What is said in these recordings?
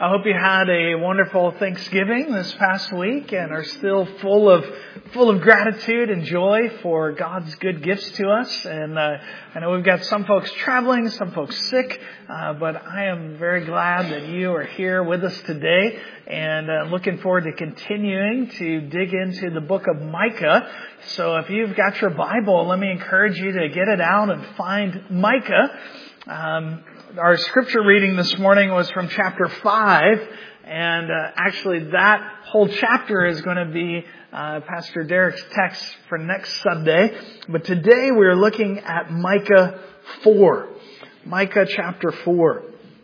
I hope you had a wonderful Thanksgiving this past week and are still full of gratitude and joy for God's good gifts to us. And I know we've got some folks traveling, some folks sick, but I am very glad that you are here with us today, and looking forward to continuing to dig into the book of Micah. So if you've got your Bible, let me encourage you to get it out and find Micah. Our scripture reading this morning was from chapter 5, and actually that whole chapter is going to be Pastor Derek's text for next Sunday. But today we're looking at Micah 4. Micah chapter 4.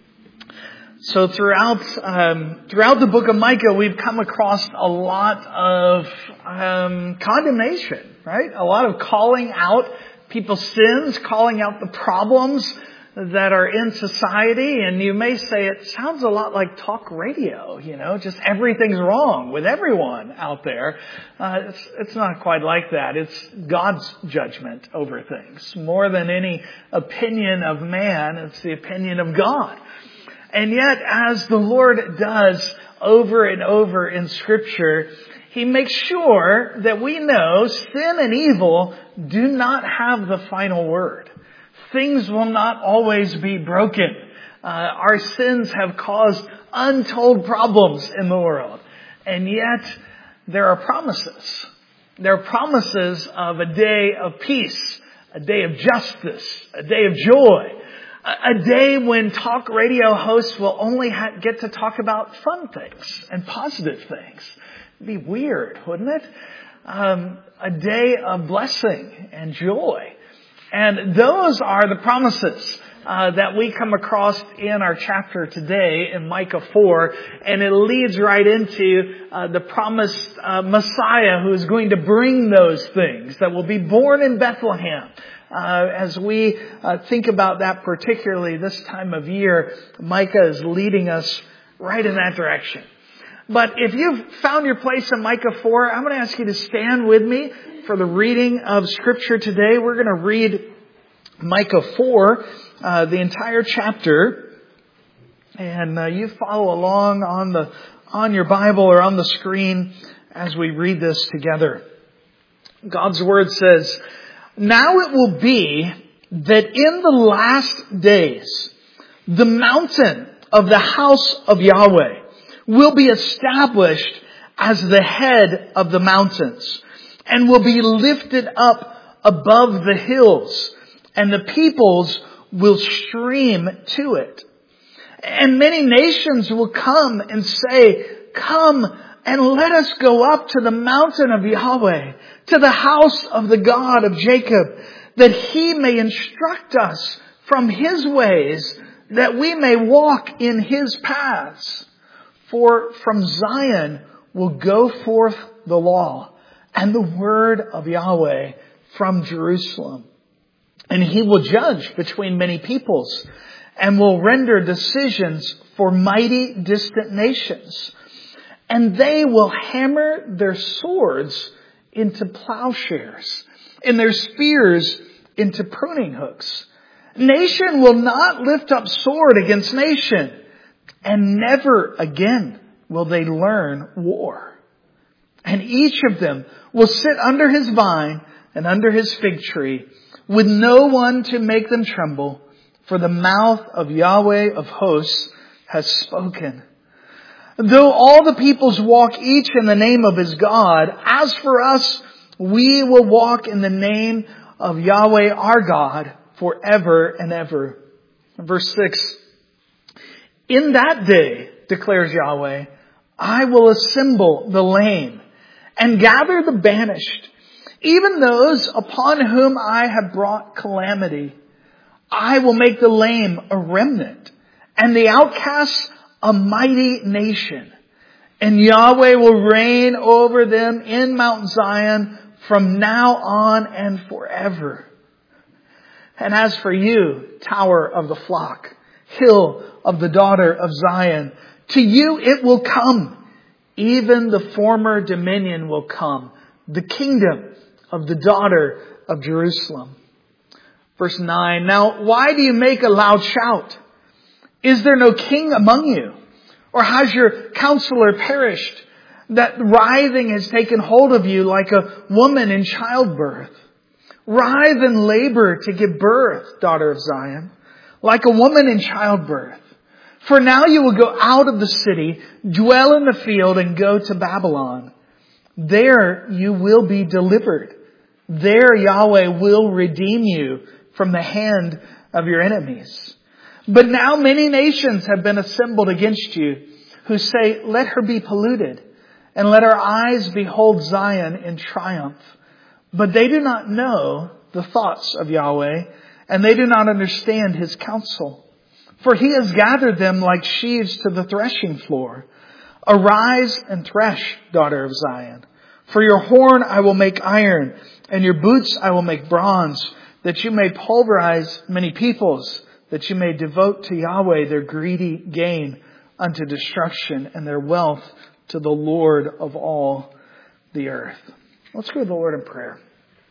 So throughout the book of Micah, we've come across a lot of condemnation, right? A lot of calling out people's sins, calling out the problems that are in society. And you may say it sounds a lot like talk radio, just everything's wrong with everyone out there. It's not quite like that. It's God's judgment over things. More than any opinion of man, it's the opinion of God. And yet, as the Lord does over and over in Scripture, He makes sure that we know sin and evil do not have the final word. Things will not always be broken. Our sins have caused untold problems in the world. And yet, there are promises. There are promises of a day of peace, a day of justice, a day of joy, a day when talk radio hosts will only get to talk about fun things and positive things. It'd be weird, wouldn't it? A day of blessing and joy. And those are the promises that we come across in our chapter today in Micah 4. And it leads right into the promised Messiah who is going to bring those things, that will be born in Bethlehem. As we think about that, particularly this time of year, Micah is leading us right in that direction. But if you've found your place in Micah 4, I'm going to ask you to stand with me for the reading of Scripture today. We're going to read Micah 4, the entire chapter. And you follow along on your Bible or on the screen as we read this together. God's Word says, "Now it will be that in the last days, the mountain of the house of Yahweh will be established as the head of the mountains, and will be lifted up above the hills, and the peoples will stream to it. And many nations will come and say, 'Come and let us go up to the mountain of Yahweh, to the house of the God of Jacob, that He may instruct us from His ways, that we may walk in His paths. For from Zion will go forth the law and the word of Yahweh from Jerusalem. And He will judge between many peoples and will render decisions for mighty distant nations. And they will hammer their swords into plowshares and their spears into pruning hooks. Nation will not lift up sword against nation, and never again will they learn war. And each of them will sit under his vine and under his fig tree, with no one to make them tremble, for the mouth of Yahweh of hosts has spoken. Though all the peoples walk each in the name of his God, as for us, we will walk in the name of Yahweh our God forever and ever." Verse 6, "In that day, declares Yahweh, I will assemble the lame and gather the banished, even those upon whom I have brought calamity. I will make the lame a remnant and the outcasts a mighty nation. And Yahweh will reign over them in Mount Zion from now on and forever. And as for you, tower of the flock, hill of the daughter of Zion, to you it will come. Even the former dominion will come, the kingdom of the daughter of Jerusalem." Verse 9, "Now why do you make a loud shout? Is there no king among you? Or has your counselor perished? That writhing has taken hold of you like a woman in childbirth. Writhe and labor to give birth, daughter of Zion, like a woman in childbirth. For now you will go out of the city, dwell in the field, and go to Babylon. There you will be delivered. There Yahweh will redeem you from the hand of your enemies. But now many nations have been assembled against you, who say, let her be polluted, and let our eyes behold Zion in triumph. But they do not know the thoughts of Yahweh, and they do not understand His counsel. For He has gathered them like sheaves to the threshing floor. Arise and thresh, daughter of Zion. For your horn I will make iron, and your boots I will make bronze, that you may pulverize many peoples, that you may devote to Yahweh their greedy gain unto destruction, and their wealth to the Lord of all the earth. Let's go to the Lord in prayer.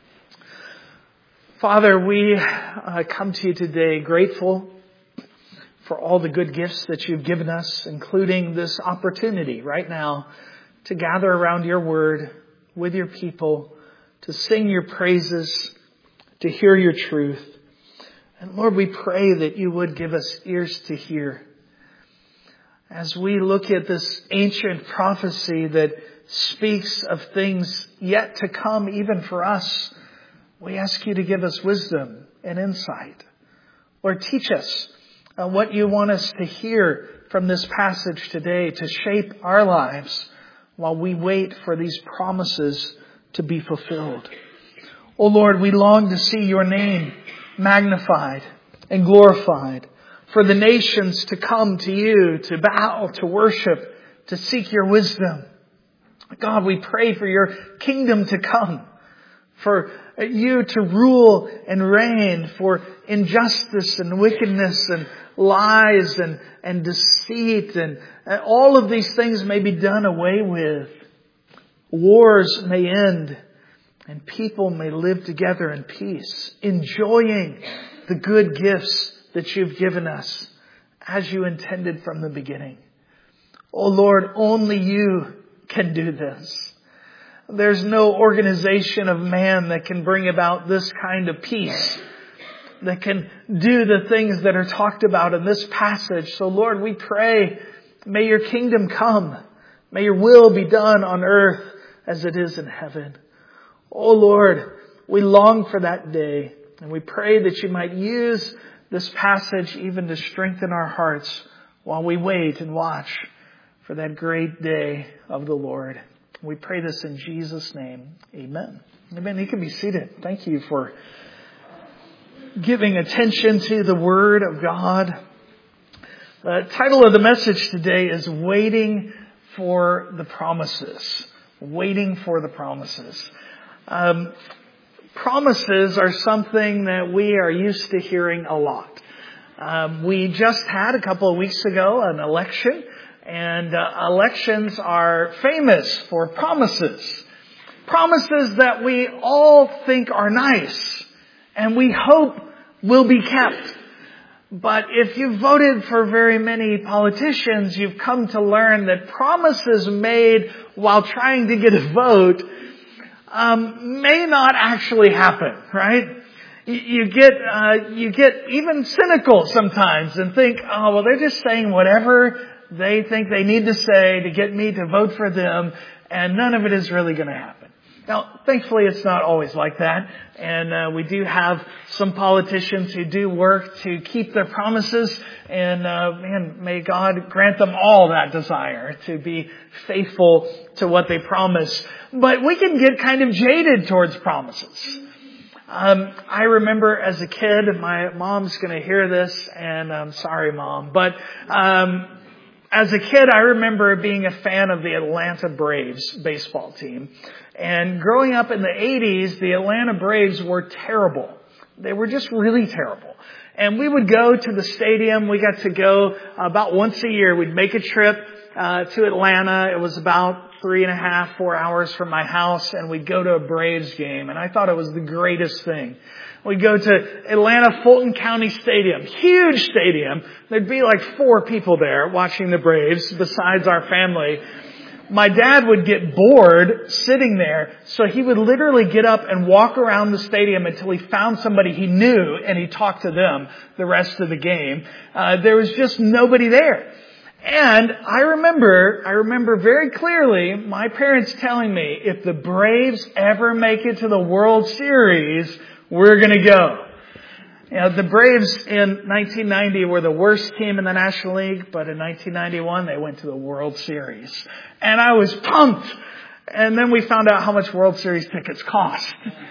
Father, we come to you today grateful for all the good gifts that you've given us, including this opportunity right now to gather around your word with your people, to sing your praises, to hear your truth. And Lord, we pray that you would give us ears to hear. As we look at this ancient prophecy that speaks of things yet to come even for us, we ask you to give us wisdom and insight. Lord, teach us what you want us to hear from this passage today to shape our lives while we wait for these promises to be fulfilled. Oh Lord, we long to see your name magnified and glorified, for the nations to come to you, to bow, to worship, to seek your wisdom. God, we pray for your kingdom to come, for you to rule and reign, for injustice and wickedness and lies and deceit and all of these things may be done away with. Wars may end and people may live together in peace, enjoying the good gifts that you've given us as you intended from the beginning. Oh Lord, only you can do this. There's no organization of man that can bring about this kind of peace, that can do the things that are talked about in this passage. So Lord, we pray, may your kingdom come. May your will be done on earth as it is in heaven. Oh Lord, we long for that day, and we pray that you might use this passage even to strengthen our hearts while we wait and watch for that great day of the Lord. We pray this in Jesus' name. Amen. Amen. You can be seated. Thank you for giving attention to the Word of God. The title of the message today is Waiting for the Promises. Waiting for the Promises. Promises are something that we are used to hearing a lot. We just had a couple of weeks ago an election, and elections are famous for promises. Promises that we all think are nice and we hope will be kept. But if you've voted for very many politicians, you've come to learn that promises made while trying to get a vote may not actually happen, right? You get even cynical sometimes and think, oh, well, they're just saying whatever they think they need to say to get me to vote for them, and none of it is really going to happen. Now, thankfully, it's not always like that, and we do have some politicians who do work to keep their promises, and may God grant them all that desire to be faithful to what they promise. But we can get kind of jaded towards promises. I remember as a kid, and my mom's going to hear this, and I'm sorry, Mom, but as a kid, I remember being a fan of the Atlanta Braves baseball team. And growing up in the 80s, the Atlanta Braves were terrible. They were just really terrible. And we would go to the stadium. We got to go about once a year. We'd make a trip to Atlanta. It was about 3.5, 4 hours from my house, and we'd go to a Braves game. And I thought it was the greatest thing. We'd go to Atlanta Fulton County Stadium, huge stadium. There'd be like 4 people there watching the Braves besides our family. My dad would get bored sitting there, so he would literally get up and walk around the stadium until he found somebody he knew, and he talked to them the rest of the game. There was just nobody there. And I remember very clearly my parents telling me, if the Braves ever make it to the World Series, we're going to go. You know, the Braves in 1990 were the worst team in the National League, but in 1991 they went to the World Series. And I was pumped. And then we found out how much World Series tickets cost.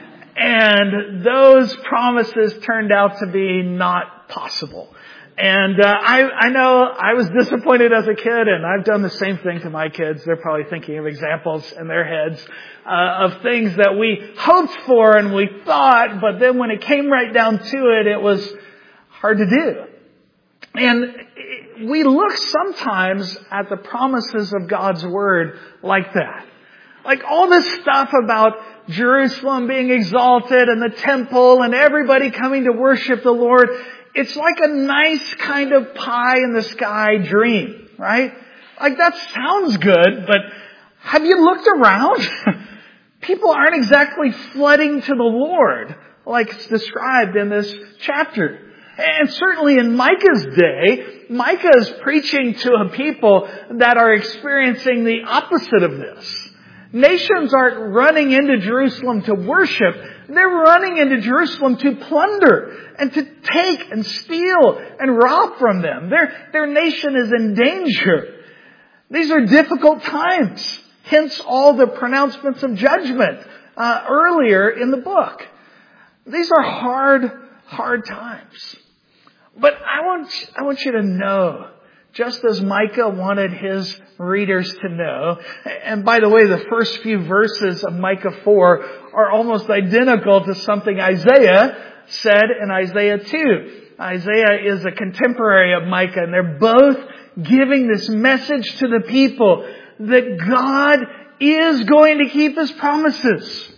And those promises turned out to be not possible. And I know I was disappointed as a kid, and I've done the same thing to my kids. They're probably thinking of examples in their heads of things that we hoped for and we thought, but then when it came right down to it, it was hard to do. And we look sometimes at the promises of God's Word like that. Like all this stuff about Jerusalem being exalted and the temple and everybody coming to worship the Lord. It's like a nice kind of pie in the sky dream, right? Like that sounds good, but have you looked around? People aren't exactly flooding to the Lord like it's described in this chapter. And certainly in Micah's day, Micah is preaching to a people that are experiencing the opposite of this. Nations aren't running into Jerusalem to worship. They're running into Jerusalem to plunder and to take and steal and rob from them. Their nation is in danger. These are difficult times. Hence all the pronouncements of judgment earlier in the book. These are hard times. But I want you to know, just as Micah wanted his readers to know, and by the way, the first few verses of Micah 4 are almost identical to something Isaiah said in Isaiah 2. Isaiah is a contemporary of Micah, and they're both giving this message to the people that God is going to keep His promises.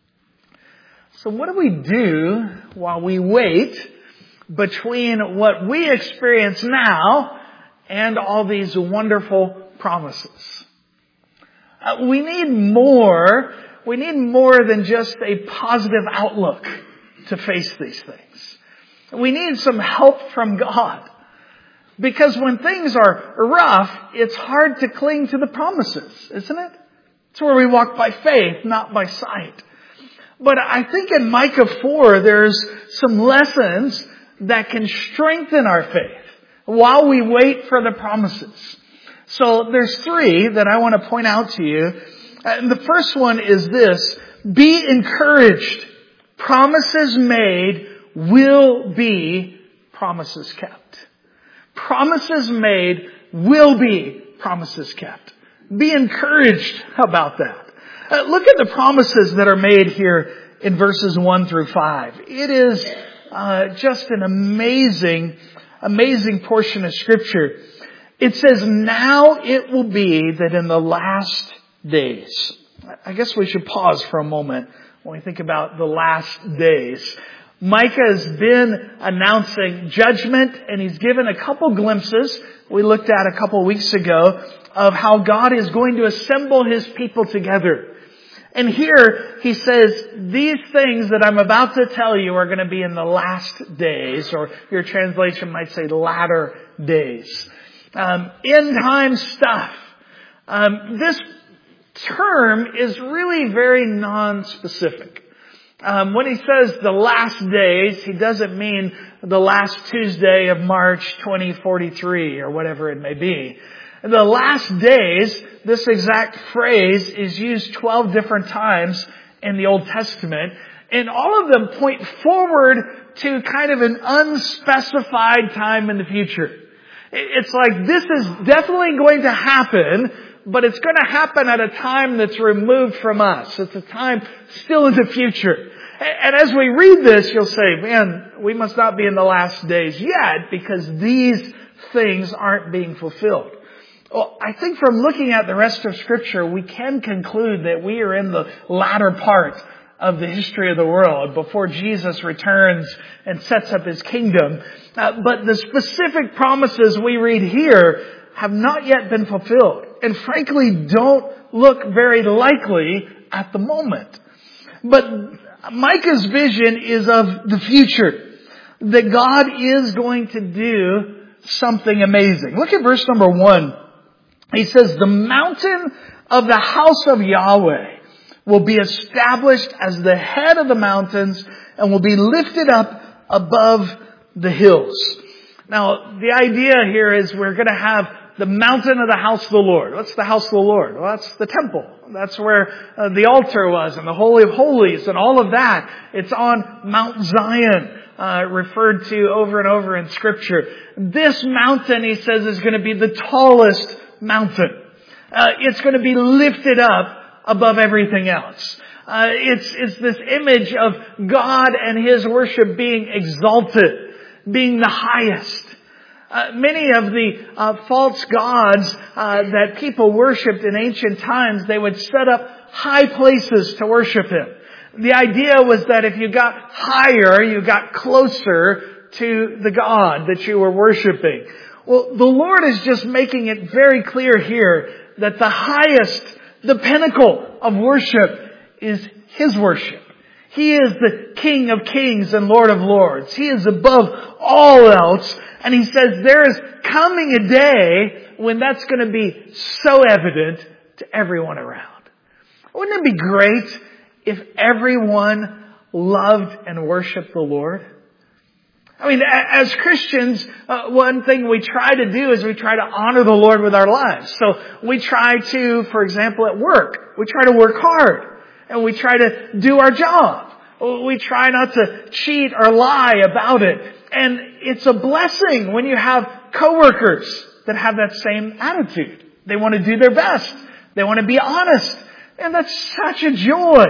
So what do we do while we wait between what we experience now and all these wonderful promises? We need more than just a positive outlook to face these things. We need some help from God. Because when things are rough, it's hard to cling to the promises, isn't it? It's where we walk by faith, not by sight. But I think in Micah 4, there's some lessons that can strengthen our faith while we wait for the promises. So there's 3 that I want to point out to you. And the first one is this: be encouraged. Promises made will be promises kept. Promises made will be promises kept. Be encouraged about that. Look at the promises that are made here in verses 1 through 5. It is just an amazing portion of Scripture. It says, now it will be that in the last days. I guess we should pause for a moment when we think about the last days. Micah has been announcing judgment, and he's given a couple glimpses we looked at a couple weeks ago of how God is going to assemble His people together. And here he says, these things that I'm about to tell you are going to be in the last days, or your translation might say latter days. End time stuff. This term is really very non-specific. When he says the last days, he doesn't mean the last Tuesday of March 2043 or whatever it may be. The last days, this exact phrase is used 12 different times in the Old Testament, and all of them point forward to kind of an unspecified time in the future. It's like this is definitely going to happen, but it's going to happen at a time that's removed from us. It's a time still in the future. And as we read this, you'll say, man, we must not be in the last days yet because these things aren't being fulfilled. Well, I think from looking at the rest of Scripture, we can conclude that we are in the latter part of the history of the world before Jesus returns and sets up His kingdom. But the specific promises we read here have not yet been fulfilled and frankly don't look very likely at the moment. But Micah's vision is of the future, that God is going to do something amazing. Look at verse number 1. He says, the mountain of the house of Yahweh will be established as the head of the mountains and will be lifted up above the hills. Now, the idea here is we're going to have the mountain of the house of the Lord. What's the house of the Lord? Well, that's the temple. That's where the altar was and the Holy of Holies and all of that. It's on Mount Zion, referred to over and over in Scripture. This mountain, he says, is going to be the tallest mountain. It's going to be lifted up above everything else. It's this image of God and His worship being exalted, being the highest. Many of the false gods that people worshipped in ancient times, they would set up high places to worship Him. The idea was that if you got higher, you got closer to the God that you were worshiping. Well, the Lord is just making it very clear here that the highest, the pinnacle of worship is His worship. He is the King of Kings and Lord of Lords. He is above all else. And He says there is coming a day when that's going to be so evident to everyone around. Wouldn't it be great if everyone loved and worshiped the Lord? I mean, as Christians, one thing we try to do is we try to honor the Lord with our lives. So we try to, for example, at work, we try to work hard and we try to do our job. We try not to cheat or lie about it. And it's a blessing when you have coworkers that have that same attitude. They want to do their best. They want to be honest. And that's such a joy.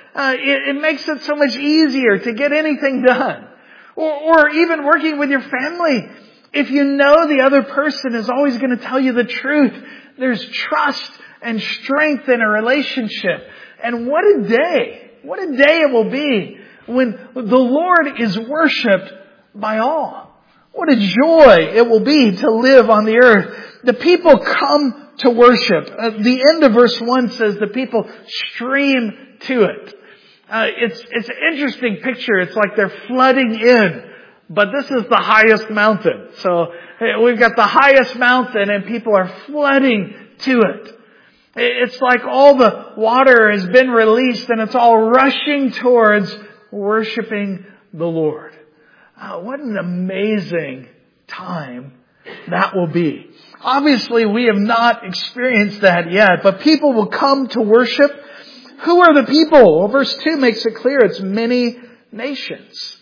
It makes it so much easier to get anything done. Or even working with your family. If you know the other person is always going to tell you the truth, there's trust and strength in a relationship. And what a day it will be when the Lord is worshipped by all. What a joy it will be to live on the earth. The people come to worship. The end of verse 1 says the people stream to it. It's an interesting picture. It's like they're flooding in. But this is the highest mountain. So we've got the highest mountain and people are flooding to it. It's like all the water has been released and it's all rushing towards worshiping the Lord. What an amazing time that will be. Obviously, we have not experienced that yet, but people will come to worship. Who are the people? Well, verse 2 makes it clear. It's many nations.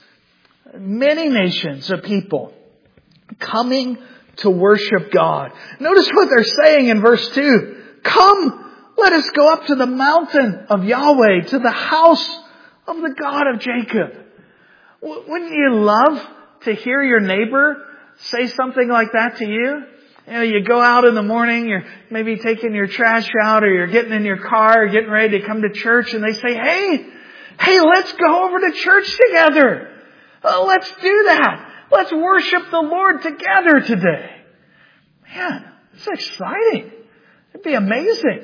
Many nations of people coming to worship God. Notice what they're saying in verse 2. Come, let us go up to the mountain of Yahweh, to the house of the God of Jacob. Wouldn't you love to hear your neighbor say something like that to you? You know, you go out in the morning, you're maybe taking your trash out or you're getting in your car, or getting ready to come to church and they say, hey, let's go over to church together. Let's do that. Let's worship the Lord together today. Man, it's exciting. It'd be amazing.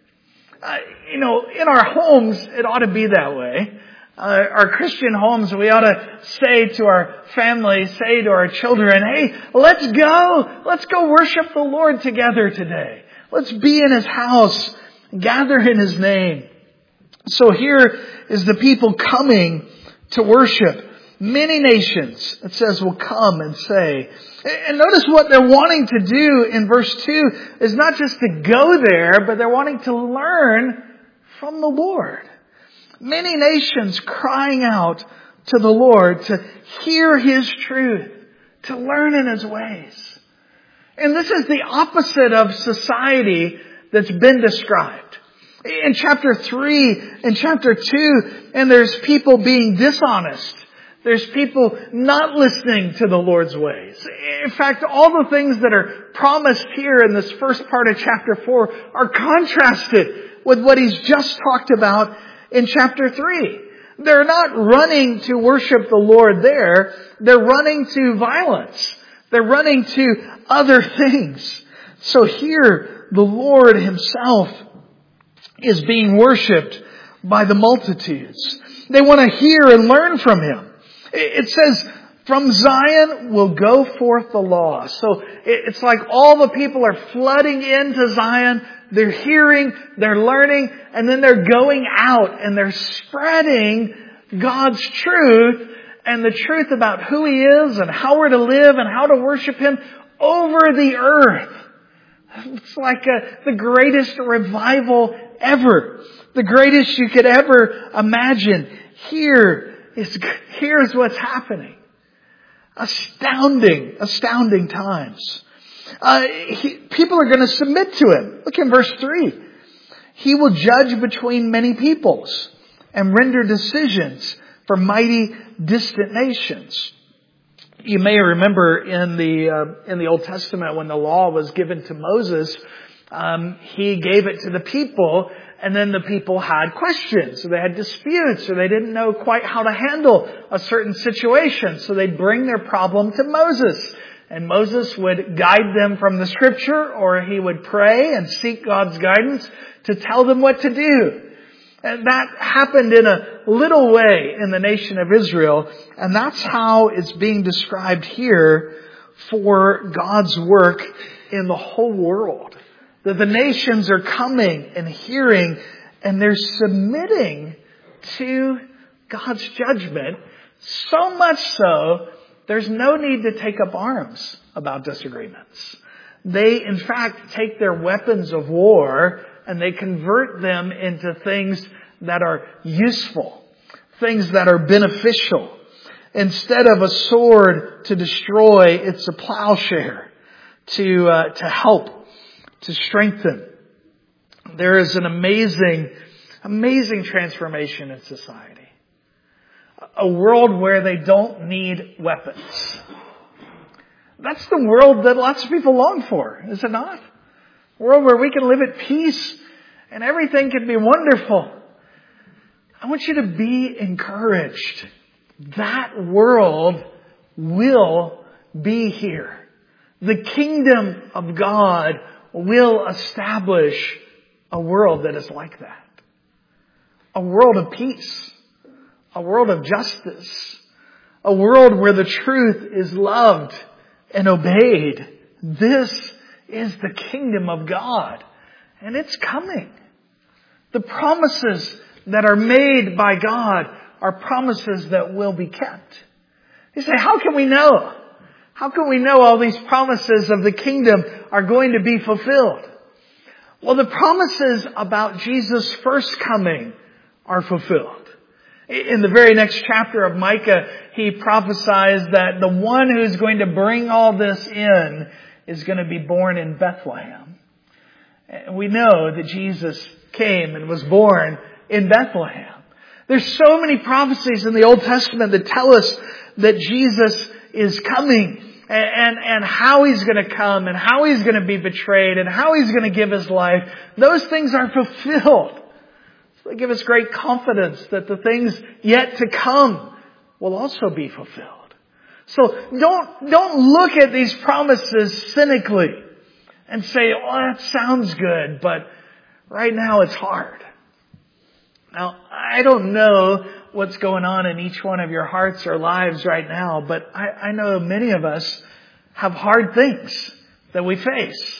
In our homes, it ought to be that way. Our Christian homes, we ought to say to our family, say to our children, hey, let's go worship the Lord together today. Let's be in His house, gather in His name. So here is the people coming to worship. Many nations, it says, will come and say. And notice what they're wanting to do in verse 2 is not just to go there, but they're wanting to learn from the Lord. Many nations crying out to the Lord to hear His truth, to learn in His ways. And this is the opposite of society that's been described. In chapter 3, in chapter 2, and there's people being dishonest. There's people not listening to the Lord's ways. In fact, all the things that are promised here in this first part of chapter 4 are contrasted with what he's just talked about in chapter 3. They're not running to worship the Lord there. They're running to violence. They're running to other things. So here, the Lord himself is being worshipped by the multitudes. They want to hear and learn from him. It says, from Zion will go forth the law. So it's like all the people are flooding into Zion. They're hearing, they're learning, and then they're going out and they're spreading God's truth and the truth about who he is and how we're to live and how to worship him over the earth. It's like the greatest revival ever. The greatest you could ever imagine. Here's what's happening. Astounding times. People are going to submit to him. Look in verse 3. He will judge between many peoples and render decisions for mighty distant nations. You may remember in the Old Testament when the law was given to Moses, he gave it to the people, and then the people had questions, so they had disputes, or they didn't know quite how to handle a certain situation. So they'd bring their problem to Moses, and Moses would guide them from the Scripture, or he would pray and seek God's guidance to tell them what to do. And that happened in a little way in the nation of Israel, and that's how it's being described here for God's work in the whole world. That the nations are coming and hearing, and they're submitting to God's judgment, so much so there's no need to take up arms about disagreements. They, in fact, take their weapons of war and they convert them into things that are useful, things that are beneficial. Instead of a sword to destroy, it's a plowshare to help, to strengthen. There is an amazing transformation in society. A world where they don't need weapons. That's the world that lots of people long for, is it not? A world where we can live at peace and everything can be wonderful. I want you to be encouraged. That world will be here. The kingdom of God will establish a world that is like that. A world of peace. A world of justice. A world where the truth is loved and obeyed. This is the kingdom of God. And it's coming. The promises that are made by God are promises that will be kept. You say, how can we know? How can we know all these promises of the kingdom are going to be fulfilled? Well, the promises about Jesus' first coming are fulfilled. In the very next chapter of Micah, he prophesies that the one who's going to bring all this in is going to be born in Bethlehem. And we know that Jesus came and was born in Bethlehem. There's so many prophecies in the Old Testament that tell us that Jesus is coming and how he's going to come and how he's going to be betrayed and how he's going to give his life. Those things are fulfilled. So they give us great confidence that the things yet to come will also be fulfilled. So don't look at these promises cynically and say, oh, that sounds good, but right now it's hard. Now, I don't know what's going on in each one of your hearts or lives right now, but I know many of us have hard things that we face.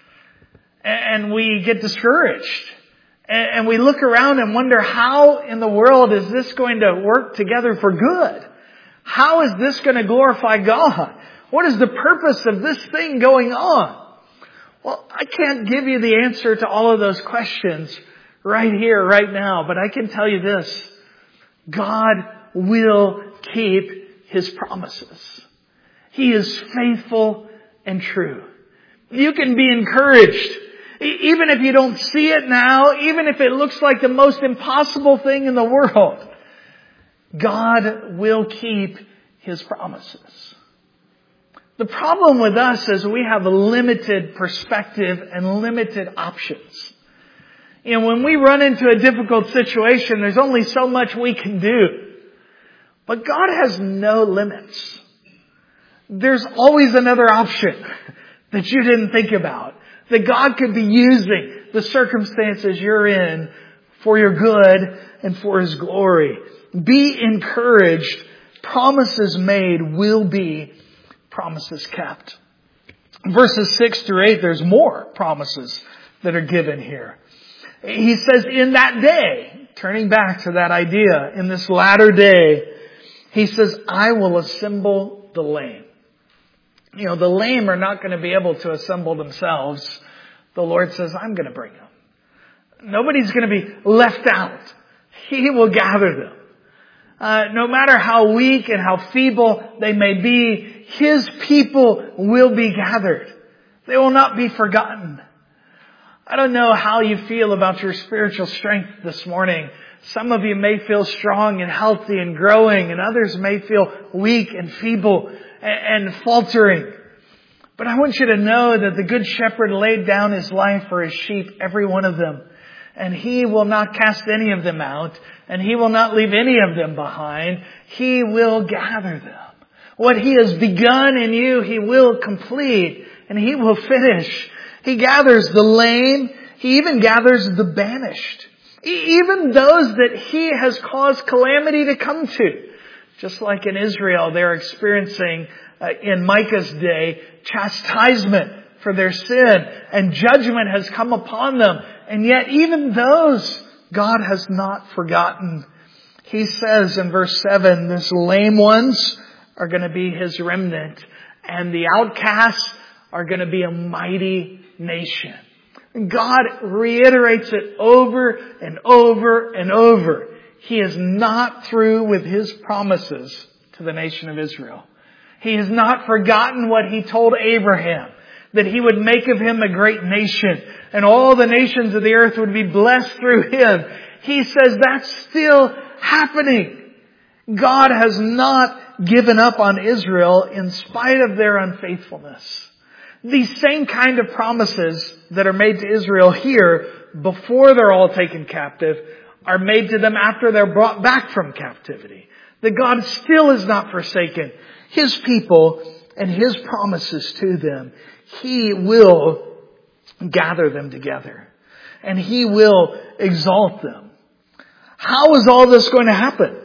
And we get discouraged. And we look around and wonder, how in the world is this going to work together for good? How is this going to glorify God? What is the purpose of this thing going on? Well, I can't give you the answer to all of those questions right here, right now, but I can tell you this. God will keep his promises. He is faithful and true. You can be encouraged Even if you don't see it now, even if it looks like the most impossible thing in the world, God will keep His promises. The problem with us is we have a limited perspective and limited options. When we run into a difficult situation, there's only so much we can do. But God has no limits. There's always another option that you didn't think about, that God could be using the circumstances you're in for your good and for His glory. Be encouraged. Promises made will be promises kept. Verses 6 through 8, there's more promises that are given here. He says, in that day, turning back to that idea, in this latter day, He says, I will assemble the lame. The lame are not going to be able to assemble themselves. The Lord says, I'm going to bring them. Nobody's going to be left out. He will gather them. No matter how weak and how feeble they may be, His people will be gathered. They will not be forgotten. I don't know how you feel about your spiritual strength this morning. Some of you may feel strong and healthy and growing, and others may feel weak and feeble and faltering. But I want you to know that the Good Shepherd laid down His life for His sheep, every one of them. And He will not cast any of them out, and He will not leave any of them behind. He will gather them. What He has begun in you, He will complete, and He will finish. He gathers the lame. He even gathers the banished. Even those that He has caused calamity to come to. Just like in Israel, they're experiencing, in Micah's day, chastisement for their sin. And judgment has come upon them. And yet even those, God has not forgotten. He says in verse 7, these lame ones are going to be His remnant. And the outcasts are going to be a mighty nation. God reiterates it over and over and over. He is not through with His promises to the nation of Israel. He has not forgotten what He told Abraham, that He would make of him a great nation and all the nations of the earth would be blessed through him. He says that's still happening. God has not given up on Israel in spite of their unfaithfulness. These same kind of promises that are made to Israel here before they're all taken captive are made to them after they're brought back from captivity. That God still has not forsaken His people and His promises to them. He will gather them together. And He will exalt them. How is all this going to happen?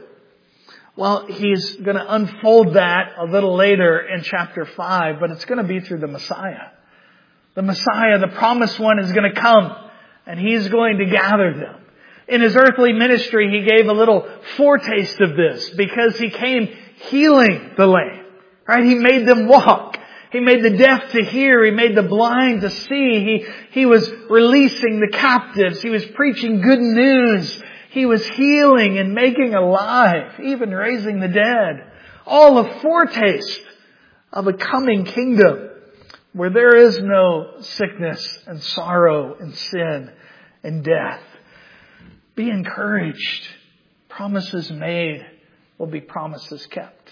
Well, He's going to unfold that a little later in chapter 5, but it's going to be through the Messiah. The Messiah, the promised one, is going to come, and He's going to gather them. In His earthly ministry, He gave a little foretaste of this because He came healing the lame. Right? He made them walk. He made the deaf to hear. He made the blind to see. He was releasing the captives. He was preaching good news. He was healing and making alive, even raising the dead. All a foretaste of a coming kingdom where there is no sickness and sorrow and sin and death. Be encouraged. Promises made will be promises kept.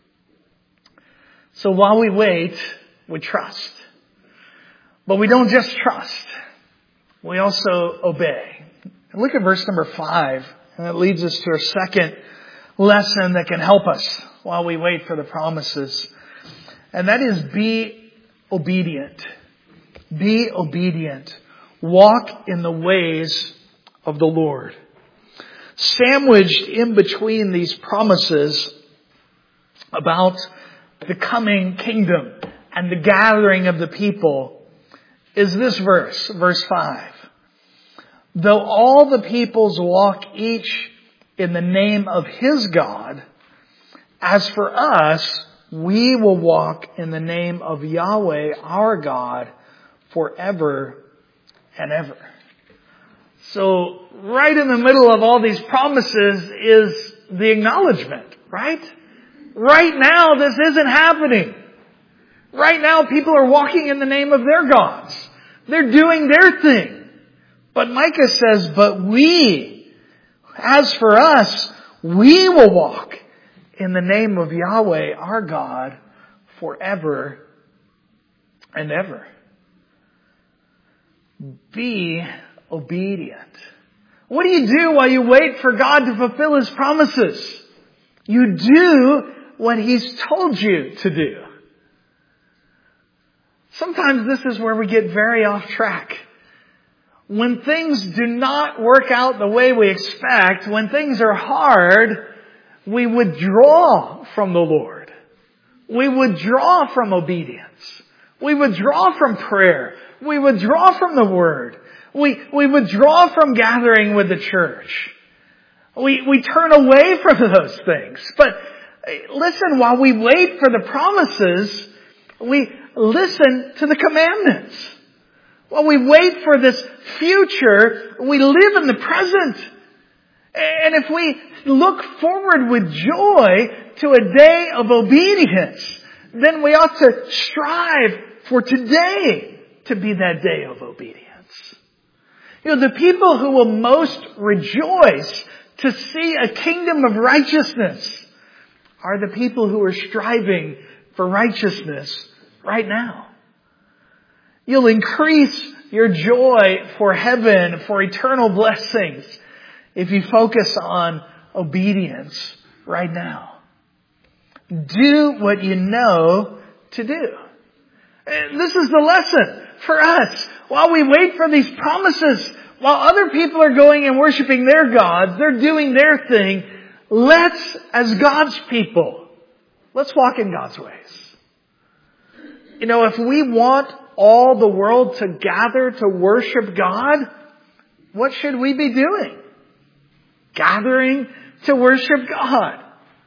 So while we wait, we trust. But we don't just trust. We also obey. And look at verse number 5. And it leads us to our second lesson that can help us while we wait for the promises. And that is be obedient. Be obedient. Walk in the ways of the Lord. Sandwiched in between these promises about the coming kingdom and the gathering of the people is this verse, verse 5. Though all the peoples walk each in the name of his God, as for us, we will walk in the name of Yahweh, our God, forever and ever. So right in the middle of all these promises is the acknowledgement, right? Right now, this isn't happening. Right now, people are walking in the name of their gods. They're doing their thing. But Micah says, but as for us, we will walk in the name of Yahweh, our God, forever and ever. Be obedient. What do you do while you wait for God to fulfill His promises? You do what He's told you to do. Sometimes this is where we get very off track. When things do not work out the way we expect, when things are hard, we withdraw from the Lord. We withdraw from obedience. We withdraw from prayer. We withdraw from the Word. We withdraw from gathering with the church. We turn away from those things. But listen, while we wait for the promises, we listen to the commandments. While we wait for this future, we live in the present. And if we look forward with joy to a day of obedience, then we ought to strive for today to be that day of obedience. The people who will most rejoice to see a kingdom of righteousness are the people who are striving for righteousness right now. You'll increase your joy for heaven, for eternal blessings, if you focus on obedience right now. Do what you know to do. This is the lesson for us. While we wait for these promises, while other people are going and worshiping their gods, they're doing their thing, let's, as God's people, let's walk in God's ways. If we want all the world to gather to worship God, what should we be doing? Gathering to worship God.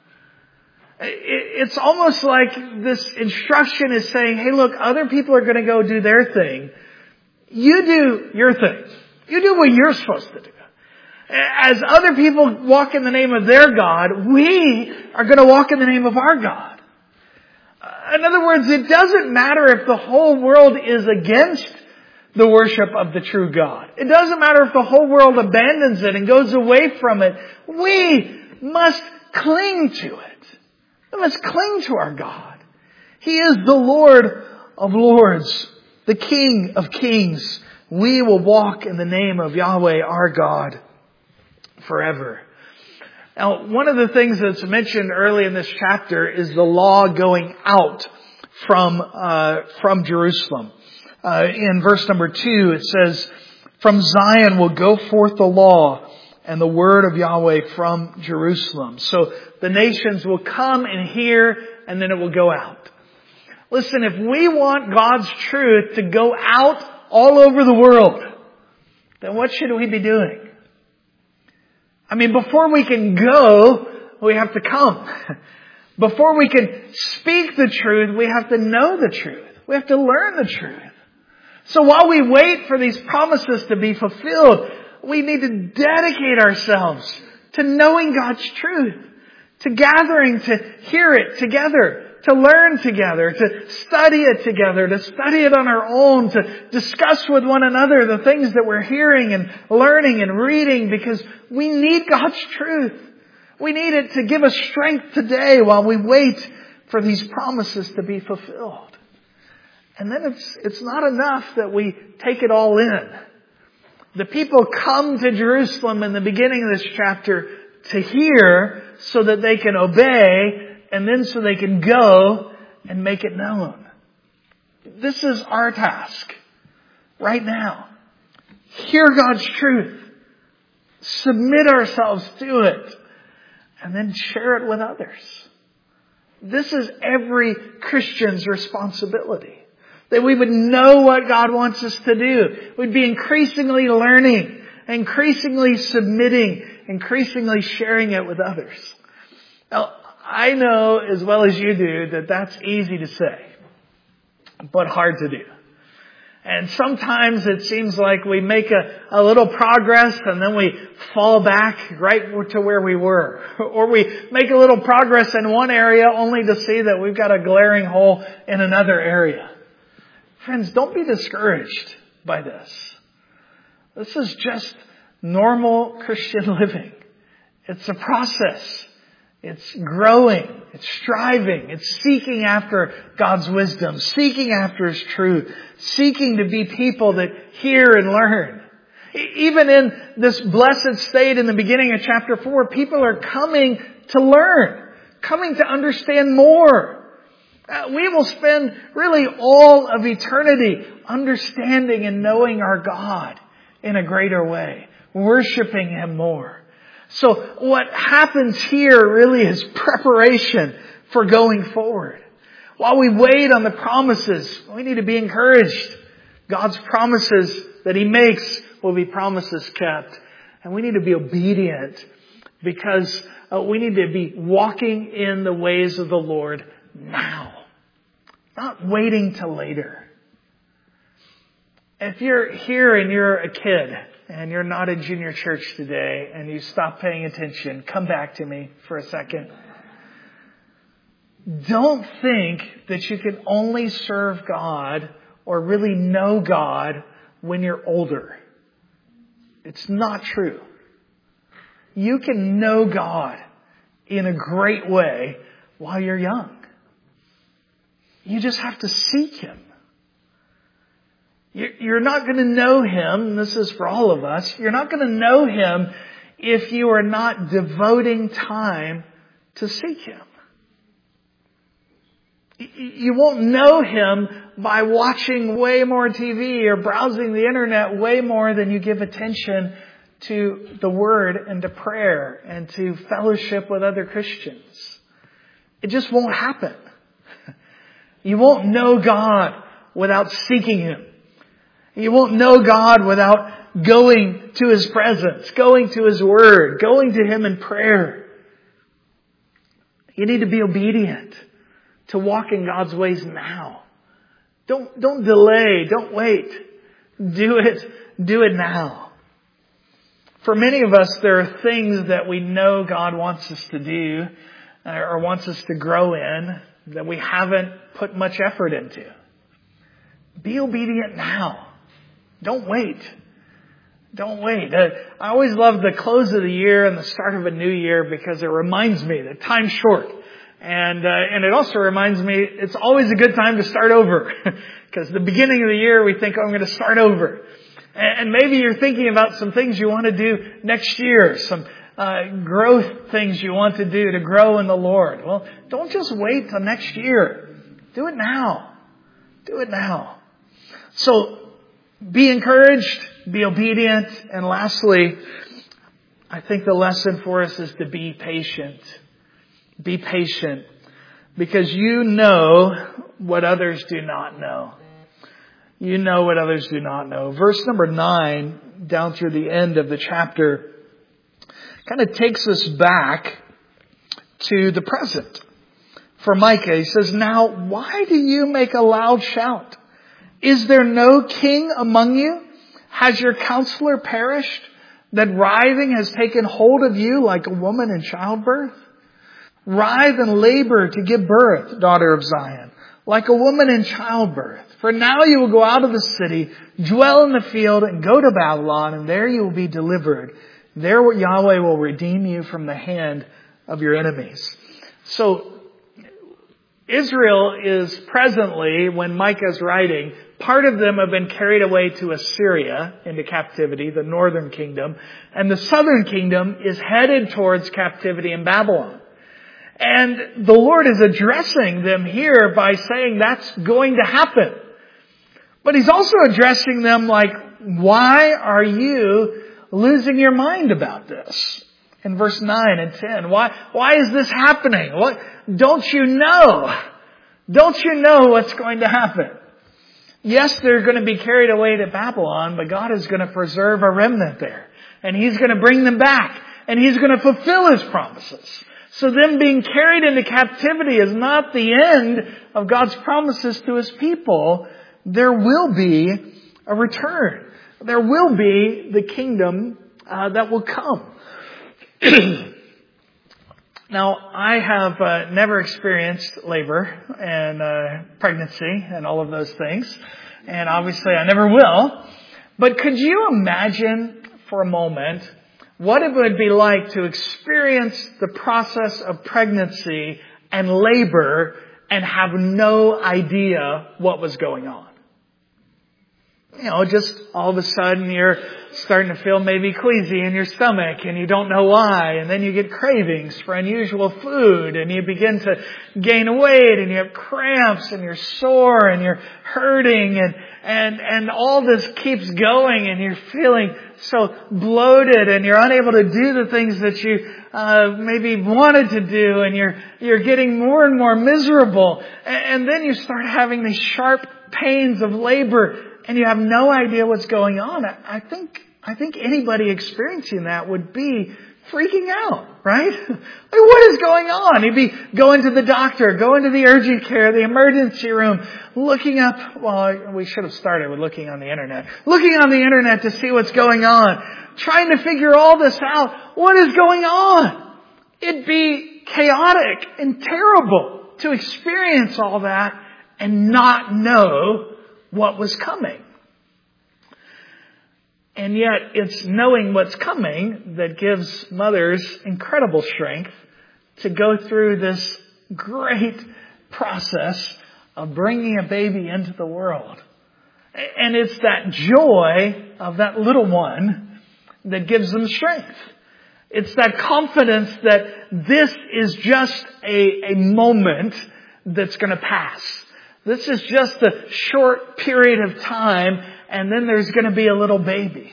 It's almost like this instruction is saying, hey, look, other people are going to go do their thing. You do your thing. You do what you're supposed to do. As other people walk in the name of their God, we are going to walk in the name of our God. In other words, it doesn't matter if the whole world is against the worship of the true God. It doesn't matter if the whole world abandons it and goes away from it. We must cling to it. We must cling to our God. He is the Lord of lords, the King of kings. We will walk in the name of Yahweh, our God, forever. Now, one of the things that's mentioned early in this chapter is the law going out from Jerusalem. In verse number 2, it says, "From Zion will go forth the law and the word of Yahweh from Jerusalem." So the nations will come and hear, and then it will go out. Listen, if we want God's truth to go out all over the world, then what should we be doing? Before we can go, we have to come. Before we can speak the truth, we have to know the truth. We have to learn the truth. So while we wait for these promises to be fulfilled, we need to dedicate ourselves to knowing God's truth, to gathering to hear it together, to learn together, to study it together, to study it on our own, to discuss with one another the things that we're hearing and learning and reading, because we need God's truth. We need it to give us strength today while we wait for these promises to be fulfilled. And then it's not enough that we take it all in. The people come to Jerusalem in the beginning of this chapter to hear so that they can obey, and then so they can go and make it known. This is our task right now. Hear God's truth. Submit ourselves to it. And then share it with others. This is every Christian's responsibility. That we would know what God wants us to do. We'd be increasingly learning, increasingly submitting, increasingly sharing it with others. Now, I know as well as you do that that's easy to say, but hard to do. And sometimes it seems like we make a little progress and then we fall back right to where we were. Or we make a little progress in one area only to see that we've got a glaring hole in another area. Friends, don't be discouraged. by this. This is just normal Christian living. It's a process. It's growing. It's striving. It's seeking after God's wisdom, seeking after His truth, seeking to be people that hear and learn. Even in this blessed state in the beginning of chapter 4, people are coming to learn, coming to understand more. We will spend really all of eternity understanding and knowing our God in a greater way, worshiping Him more. So what happens here really is preparation for going forward. While we wait on the promises, we need to be encouraged. God's promises that He makes will be promises kept. And we need to be obedient because we need to be walking in the ways of the Lord now. Not waiting till later. If you're here and you're a kid and you're not in junior church today and you stop paying attention, come back to me for a second. Don't think that you can only serve God or really know God when you're older. It's not true. You can know God in a great way while you're young. You just have to seek Him. You're not going to know Him, and this is for all of us, you're not going to know Him if you are not devoting time to seek Him. You won't know Him by watching way more TV or browsing the internet way more than you give attention to the Word and to prayer and to fellowship with other Christians. It just won't happen. You won't know God without seeking Him. You won't know God without going to His presence, going to His Word, going to Him in prayer. You need to be obedient to walk in God's ways now. Don't delay. Don't wait. Do it now. For many of us, there are things that we know God wants us to do or wants us to grow in that we haven't put much effort into. Be obedient now. Don't wait. Don't wait. I always love the close of the year and the start of a new year because it reminds me that time's short. And it also reminds me it's always a good time to start over. Because the beginning of the year we think, I'm going to start over. And maybe you're thinking about some things you want to do next year, some growth things you want to do to grow in the Lord. Well, don't just wait till next year. Do it now. Do it now. So be encouraged, be obedient, and lastly, I think the lesson for us is to be patient. Be patient because you know what others do not know. You know what others do not know. Verse number 9, down through the end of the chapter, kind of takes us back to the present. For Micah, he says, now why do you make a loud shout? Is there no king among you? Has your counselor perished? That writhing has taken hold of you like a woman in childbirth? Writhe and labor to give birth, daughter of Zion, like a woman in childbirth. For now you will go out of the city, dwell in the field, and go to Babylon, and there you will be delivered. There Yahweh will redeem you from the hand of your enemies. So Israel is presently, when Micah is writing, part of them have been carried away to Assyria into captivity, the northern kingdom, and the southern kingdom is headed towards captivity in Babylon. And the Lord is addressing them here by saying that's going to happen. But He's also addressing them like, why are you losing your mind about this? In verse 9 and 10, why is this happening? Don't you know? Don't you know what's going to happen? Yes, they're going to be carried away to Babylon, but God is going to preserve a remnant there. And He's going to bring them back. And He's going to fulfill His promises. So them being carried into captivity is not the end of God's promises to His people. There will be a return. There will be the kingdom that will come. Now, I have never experienced labor and pregnancy and all of those things. And obviously I never will. But could you imagine for a moment what it would be like to experience the process of pregnancy and labor and have no idea what was going on? Just all of a sudden you're starting to feel maybe queasy in your stomach and you don't know why. And then you get cravings for unusual food and you begin to gain weight and you have cramps and you're sore and you're hurting and all this keeps going and you're feeling so bloated and you're unable to do the things that you maybe wanted to do and you're getting more and more miserable. And then you start having these sharp pains of labor. And you have no idea what's going on. I think anybody experiencing that would be freaking out, right? Like, what is going on? You'd be going to the doctor, going to the urgent care, the emergency room, looking up, well, we should have started with looking on the internet. Looking on the internet to see what's going on. Trying to figure all this out. What is going on? It'd be chaotic and terrible to experience all that and not know what was coming. And yet it's knowing what's coming that gives mothers incredible strength to go through this great process of bringing a baby into the world. And it's that joy of that little one that gives them strength. It's that confidence that this is just a moment that's going to pass. This is just a short period of time, and then there's going to be a little baby.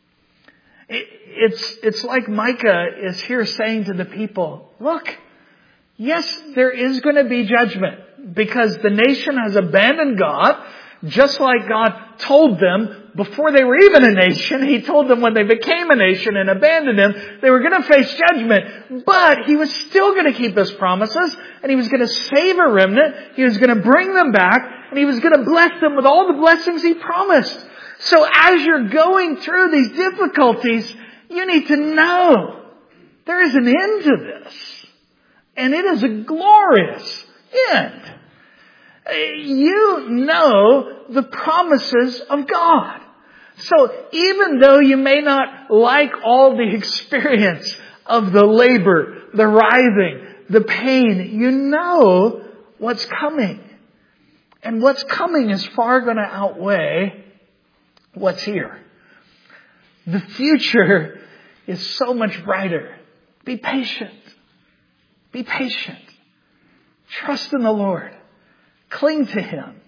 It's like Micah is here saying to the people, look, yes, there is going to be judgment because the nation has abandoned God, just like God told them before they were even a nation. He told them when they became a nation and abandoned Him, they were going to face judgment. But He was still going to keep His promises, and He was going to save a remnant. He was going to bring them back, and He was going to bless them with all the blessings He promised. So as you're going through these difficulties, you need to know there is an end to this. And it is a glorious end. You know the promises of God. So even though you may not like all the experience of the labor, the writhing, the pain, you know what's coming. And what's coming is far going to outweigh what's here. The future is so much brighter. Be patient. Be patient. Trust in the Lord. Cling to Him.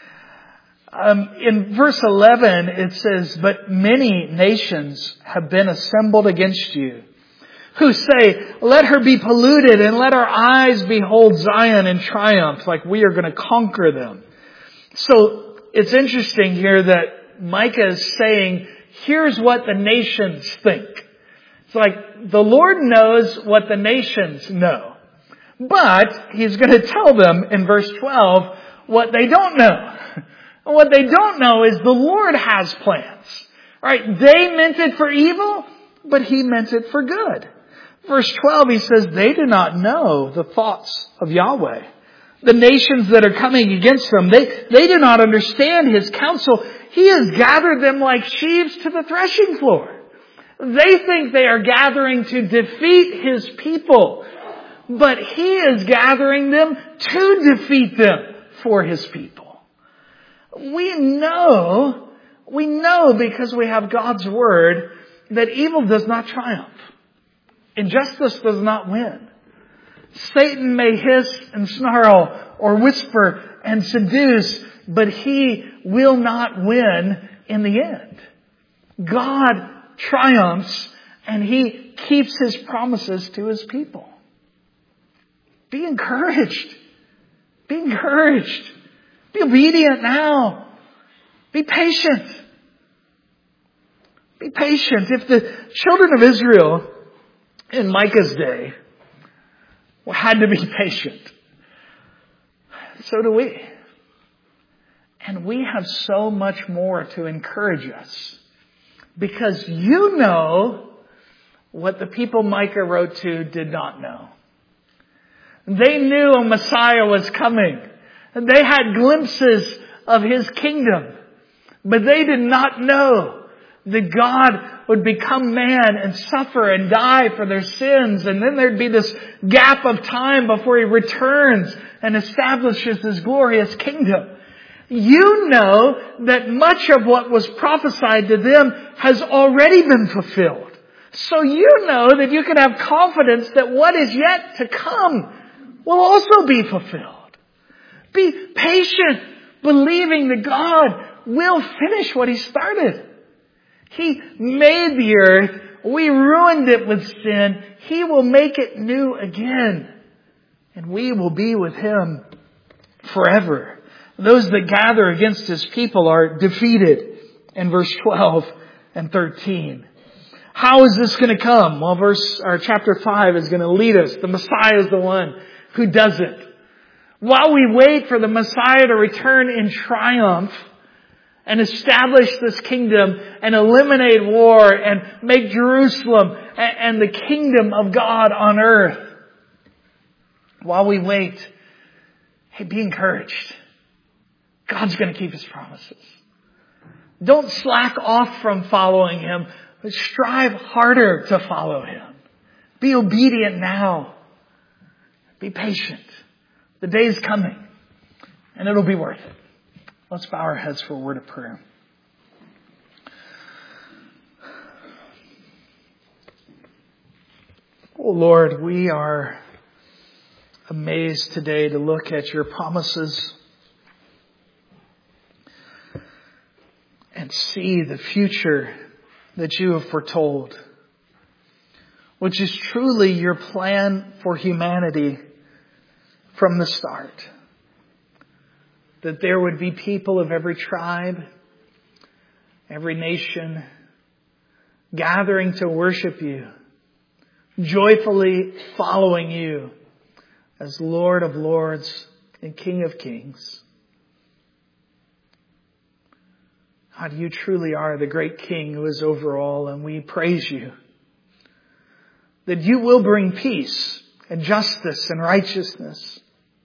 In verse 11 it says, but many nations have been assembled against you, who say, let her be polluted and let our eyes behold Zion in triumph, like we are going to conquer them. So it's interesting here that Micah is saying, here's what the nations think. It's like the Lord knows what the nations know. But He's going to tell them in verse 12 what they don't know. And what they don't know is the Lord has plans. Right? They meant it for evil, but He meant it for good. Verse 12, He says, they do not know the thoughts of Yahweh. The nations that are coming against them, they do not understand His counsel. He has gathered them like sheaves to the threshing floor. They think they are gathering to defeat His people. But He is gathering them to defeat them for His people. We know because we have God's Word that evil does not triumph. Injustice does not win. Satan may hiss and snarl or whisper and seduce, but he will not win in the end. God triumphs and He keeps His promises to His people. Be encouraged. Be encouraged. Be obedient now. Be patient. Be patient. If the children of Israel in Micah's day had to be patient, so do we. And we have so much more to encourage us. Because you know what the people Micah wrote to did not know. They knew a Messiah was coming. And they had glimpses of His kingdom. But they did not know that God would become man and suffer and die for their sins. And then there'd be this gap of time before He returns and establishes His glorious kingdom. You know that much of what was prophesied to them has already been fulfilled. So you know that you can have confidence that what is yet to come will also be fulfilled. Be patient, believing that God will finish what He started. He made the earth. We ruined it with sin. He will make it new again. And we will be with Him forever. Those that gather against His people are defeated in verse 12 and 13. How is this going to come? Well, chapter 5 is going to lead us. The Messiah is the one who does it. While we wait for the Messiah to return in triumph and establish this kingdom and eliminate war and make Jerusalem and the kingdom of God on earth, while we wait, hey, be encouraged. God's going to keep His promises. Don't slack off from following Him, but strive harder to follow Him. Be obedient now. Be patient. The day is coming, and it'll be worth it. Let's bow our heads for a word of prayer. Oh Lord, we are amazed today to look at Your promises and see the future that You have foretold, which is truly Your plan for humanity from the start. That there would be people of every tribe, every nation, gathering to worship You, joyfully following You as Lord of Lords and King of Kings. God, You truly are the great King who is over all, and we praise You that You will bring peace and justice and righteousness.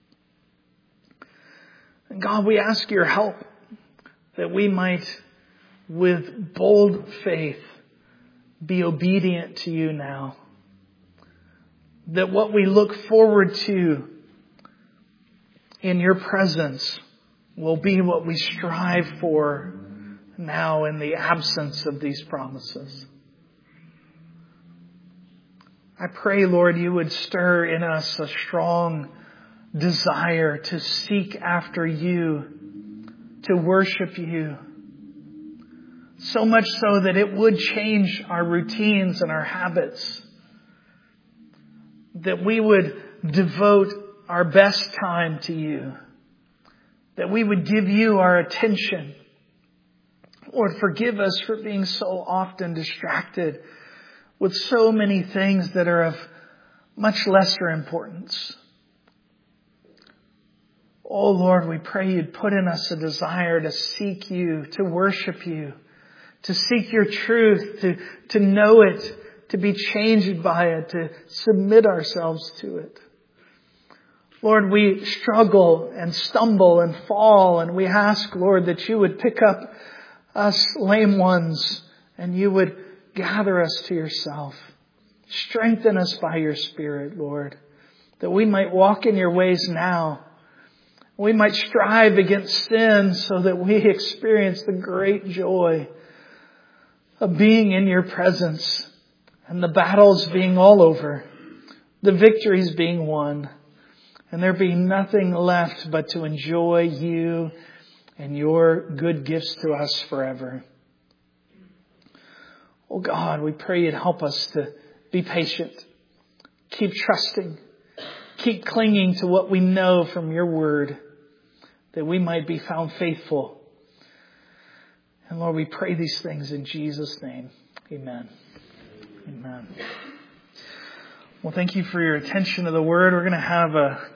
And God, we ask Your help that we might, with bold faith, be obedient to You now. That what we look forward to in Your presence will be what we strive for now in the absence of these promises. I pray, Lord, You would stir in us a strong desire to seek after You, to worship You. So much so that it would change our routines and our habits. That we would devote our best time to You. That we would give You our attention. Lord, forgive us for being so often distracted with so many things that are of much lesser importance. Oh Lord, we pray You'd put in us a desire to seek You, to worship You, to seek Your truth, to know it, to be changed by it, to submit ourselves to it. Lord, we struggle and stumble and fall, and we ask, Lord, that You would pick up us lame ones and You would gather us to Yourself. Strengthen us by Your Spirit, Lord, that we might walk in Your ways now. We might strive against sin so that we experience the great joy of being in Your presence and the battles being all over, the victories being won, and there being nothing left but to enjoy You and Your good gifts to us forever. Oh God, we pray You'd help us to be patient, keep trusting, keep clinging to what we know from Your word, that we might be found faithful. And Lord, we pray these things in Jesus' name. Amen. Amen. Well, thank you for your attention to the word. We're going to have a